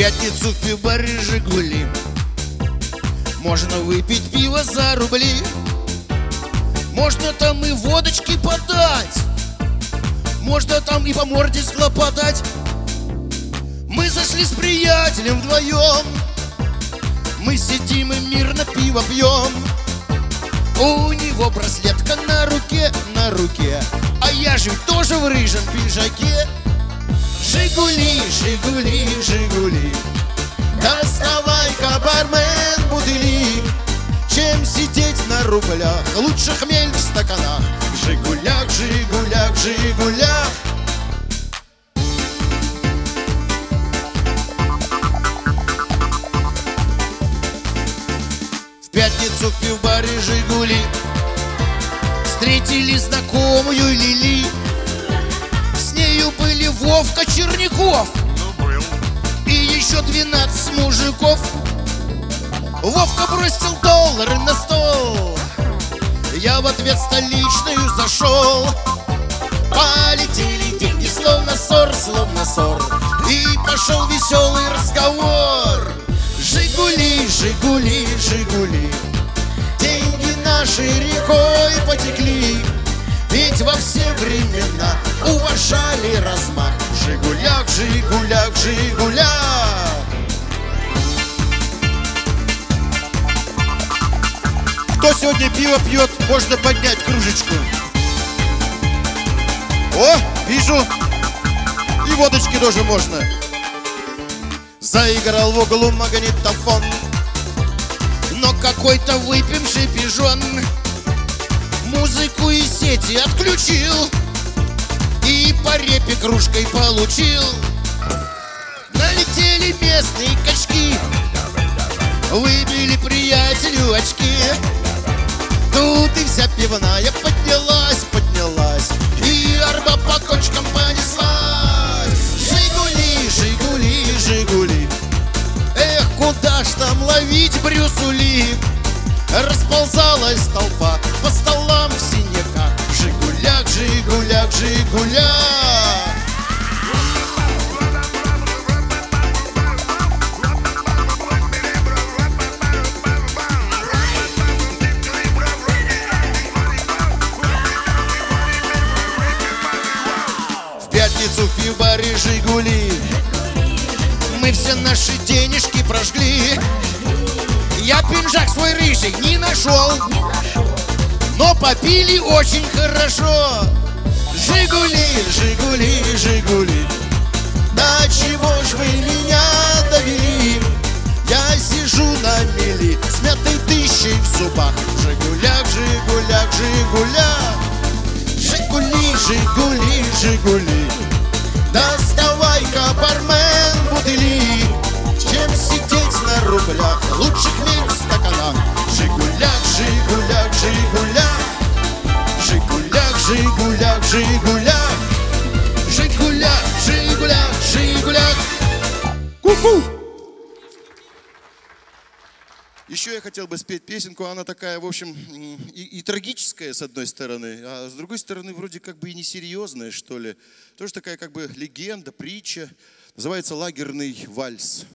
пятницу в пивбаре «Жигули» можно выпить пиво за рубли. Можно там и водочки подать, можно там и по морде схлопотать. Мы зашли с приятелем вдвоем, мы сидим и мирно пиво пьем. У него браслетка на руке, а я же тоже в рыжем пиджаке. «Жигули, Жигули, Жигули, доставай-ка, бармен, бутыли. Чем сидеть на рублях, лучше хмель в стаканах. В Жигулях, Жигулях, Жигулях». В пятницу в пивбаре «Жигули» встретили знакомую Лили. С нею были Вовка Черняков и еще 12 мужиков. Вовка бросил доллары на стол, я в ответ столичную зашел. Полетели деньги словно ссор, и пошел веселый разговор. «Жигули, Жигули, Жигули, деньги наши рекой потекли. Ведь во все времена уважали размах. В Жигулях, Жигулях, Жигулях». Кто сегодня пиво пьет, можно поднять кружечку. О, вижу, и водочки тоже можно. Заиграл в углу магнитофон, но какой-то выпивший пижон музыку из сети отключил и по репе кружкой получил. Налетели местные качки, выбили приятелю очки. Тут и вся пивная поднялась, и арба по кочкам понеслась. «Жигули, Жигули, Жигули, эх, куда ж там ловить Брюсу Ли?» Расползалась толпа по столам в синяках. В Жигулях, Жигулях, Жигулях. В пятницу в пивбаре «Жигули» мы все наши денежки прожгли. Я пинжак свой рыжий не нашел, но попили очень хорошо. «Жигули, Жигули, Жигули, да чего ж вы меня довели? Я сижу на мели с мятой тысячей в зубах. В Жигулях, Жигулях, Жигулях. Жигули, Жигули, Жигули, доставай-ка, бармен, бутыли. Чем сидеть на рублях, лучше хмель в стаканах. В Жигулях, Жигулях, Жигулях. Жигулях, Жигулях, Жигулях. Жигулях, Жигулях, Жигулях. Ку-ку! Еще я хотел бы спеть песенку, она такая, в общем, и трагическая, с одной стороны, а с другой стороны, вроде как бы и несерьезная, что ли. Тоже такая как бы легенда, притча. Называется «Лагерный вальс».